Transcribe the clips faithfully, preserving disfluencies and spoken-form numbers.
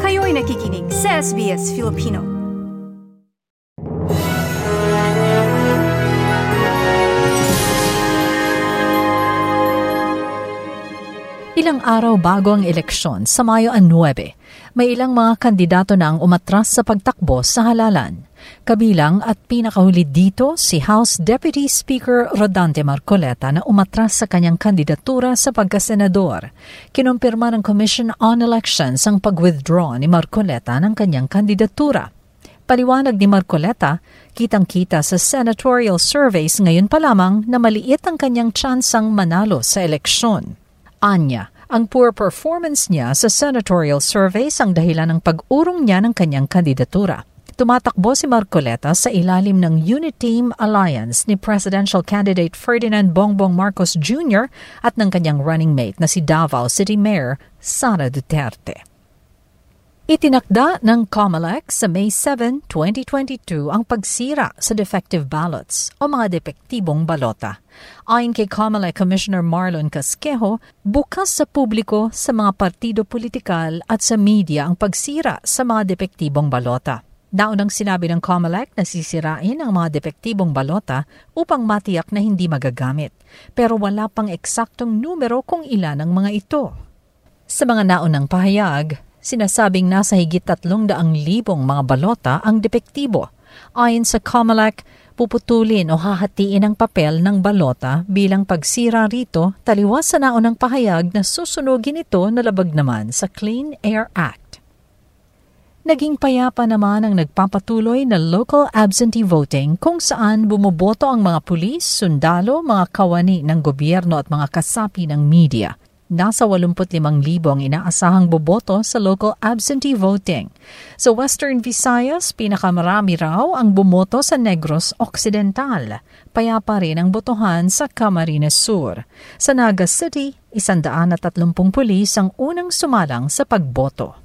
Kayo'y nakikinig sa S B S Filipino. Ilang araw bago ang eleksyon sa Mayo nine, may ilang mga kandidato na ang umatras sa pagtakbo sa halalan. Kabilang at pinakahuli dito si House Deputy Speaker Rodante Marcoleta na umatras sa kanyang kandidatura sa pagkasenador. Kinumpirma ng Commission on Elections ang pag-withdraw ni Marcoleta ng kanyang kandidatura. Paliwanag ni Marcoleta, kitang-kita sa senatorial surveys ngayon pa lamang na maliit ang kanyang tsansang manalo sa eleksyon. Anya, ang poor performance niya sa senatorial surveys ang dahilan ng pag-urong niya ng kanyang kandidatura. Tumatakbo si Marcoleta sa ilalim ng Uniteam Alliance ni Presidential Candidate Ferdinand Bongbong Marcos Junior at ng kanyang running mate na si Davao City Mayor Sara Duterte. Itinakda ng COMELEC sa May seventh, twenty twenty-two ang pagsira sa defective ballots o mga depektibong balota. Ayon kay COMELEC Commissioner Marlon Casquejo, bukas sa publiko, sa mga partido politikal at sa media ang pagsira sa mga depektibong balota. Naunang sinabi ng COMELEC na sisirain ang mga depektibong balota upang matiyak na hindi magagamit. Pero wala pang eksaktong numero kung ilan ang mga ito. Sa mga naunang pahayag, sinasabing nasa higit tatlong daang libong mga balota ang depektibo. Ayon sa COMELEC, puputulin o hahatiin ang papel ng balota bilang pagsira rito taliwas sa naunang pahayag na susunugin ito na labag naman sa Clean Air Act. Naging payapa naman ang nagpapatuloy na local absentee voting kung saan bumoboto ang mga pulis, sundalo, mga kawani ng gobyerno at mga kasapi ng media. Nasa eighty-five thousand ang inaasahang boboto sa local absentee voting. Sa Western Visayas, pinakamarami raw ang bumoto sa Negros Occidental. Payapa rin ang botohan sa Camarines Sur. Sa Naga City, one hundred thirty pulis ang unang sumalang sa pagboto.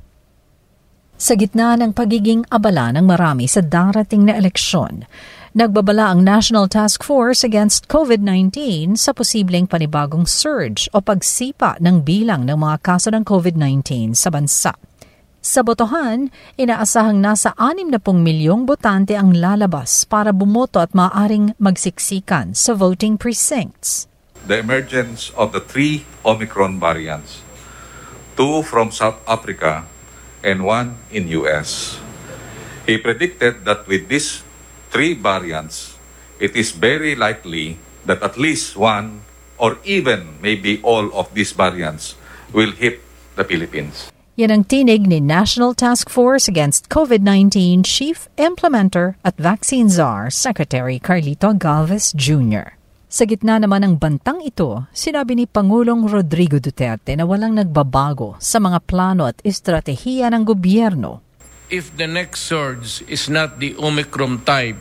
Sa gitna ng pagiging abala ng marami sa darating na eleksyon, nagbabala ang National Task Force Against COVID nineteen sa posibleng panibagong surge o pagsipa ng bilang ng mga kaso ng COVID nineteen sa bansa. Sa botohan, inaasahang nasa sixty milyong botante ang lalabas para bumoto at maaaring magsiksikan sa voting precincts. The emergence of the three Omicron variants, two from South Africa and one in U S. He predicted that with these three variants, it is very likely that at least one or even maybe all of these variants will hit the Philippines. Yan ang tinig ni National Task Force Against COVID nineteen Chief Implementer at Vaccine Czar Secretary Carlito Galvez Junior Sa gitna naman ng bantang ito, sinabi ni Pangulong Rodrigo Duterte na walang nagbabago sa mga plano at estratehiya ng gobyerno. If the next surge is not the Omicron type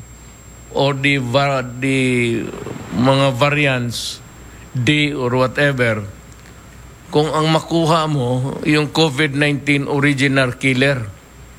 or the, the mga variants, D or whatever, kung ang makuha mo yung COVID nineteen original killer,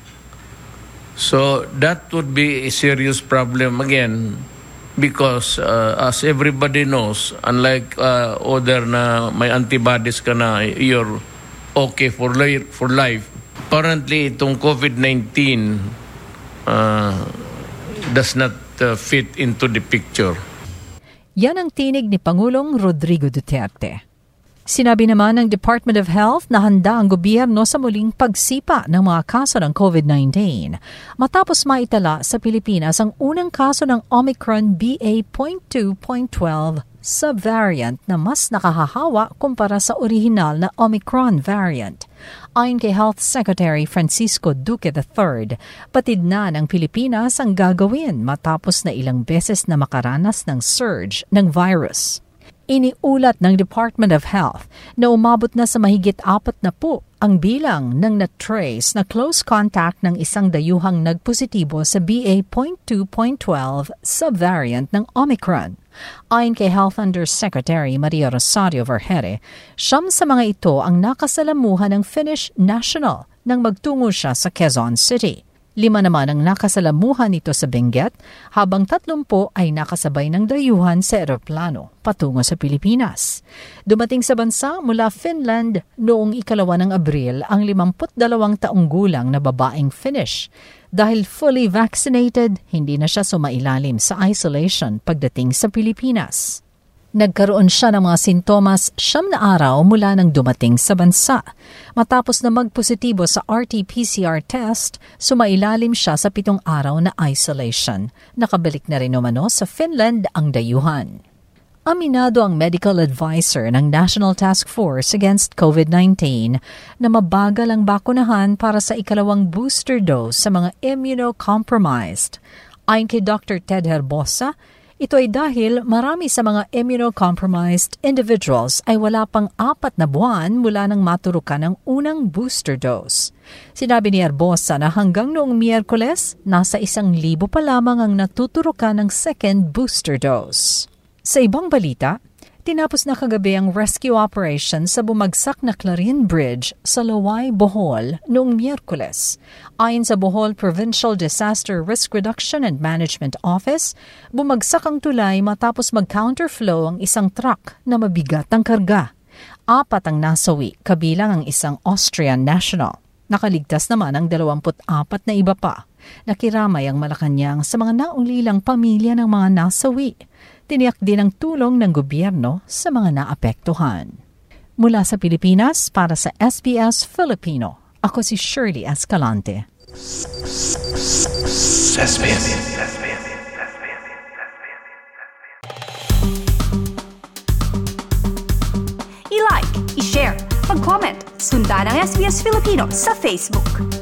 so that would be a serious problem again. Because uh, as everybody knows, unlike uh, other na may antibodies ka na, you're okay for, li- for life. Apparently, itong COVID nineteen uh, does not uh, fit into the picture. Yan ang tinig ni Pangulong Rodrigo Duterte. Sinabi naman ng Department of Health na handa ang gobyerno sa muling pagsipa ng mga kaso ng COVID nineteen matapos maitala sa Pilipinas ang unang kaso ng Omicron B A point two point one two subvariant na mas nakahahawa kumpara sa orihinal na Omicron variant. Ayon kay Health Secretary Francisco Duque the third, patid na ng Pilipinas ang gagawin matapos na ilang beses na makaranas ng surge ng virus. Iniulat ng Department of Health na umabot na sa mahigit apat na po ang bilang ng na-trace na close contact ng isang dayuhang nagpositibo sa B A point two point one two subvariant ng Omicron. Ayon kay Health Undersecretary Maria Rosario Vergere, siyam sa mga ito ang nakasalamuhan ng Finnish national nang magtungo siya sa Quezon City. Lima naman ang nakasalamuhan nito sa Benguet, habang tatlumpo ay nakasabay ng dayuhan sa eroplano patungo sa Pilipinas. Dumating sa bansa mula Finland noong ikalawa ng Abril ang limampu't dalawang taong gulang na babaeng Finnish. Dahil fully vaccinated, hindi na siya sumailalim sa isolation pagdating sa Pilipinas. Nagkaroon siya ng mga sintomas siyam na araw mula nang dumating sa bansa. Matapos na magpositibo sa R T P C R test, sumailalim siya sa pitong araw na isolation. Nakabalik na rin umano sa Finland ang dayuhan. Aminado ang medical advisor ng National Task Force Against COVID nineteen na mabagal ang bakunahan para sa ikalawang booster dose sa mga immunocompromised. Ayon kay Doctor Ted Herbosa, ito ay dahil marami sa mga immunocompromised individuals ay wala pang apat na buwan mula nang maturukan ng unang booster dose. Sinabi ni Herbosa na hanggang noong Miyerkules, nasa isang libo pa lamang ang natuturukan ng second booster dose. Sa ibang balita, tinapos na kagabi ang rescue operation sa bumagsak na Clarion Bridge sa Laway, Bohol noong Miyerkules. Ayon sa Bohol Provincial Disaster Risk Reduction and Management Office, bumagsak ang tulay matapos mag-counterflow ang isang truck na mabigat ang karga. Apat ang nasawi, kabilang ang isang Austrian national. Nakaligtas naman ang dalawamput apat na iba pa. Nakiramay ang Malacanang sa mga naulilang pamilya ng mga nasawi. Tiniyak din ang tulong ng gobyerno sa mga naapektuhan. Mula sa Pilipinas, para sa S B S Filipino, ako si Shirley Escalante. I-like, i-share, mag-comment, sundan ang S B S Filipino sa Facebook.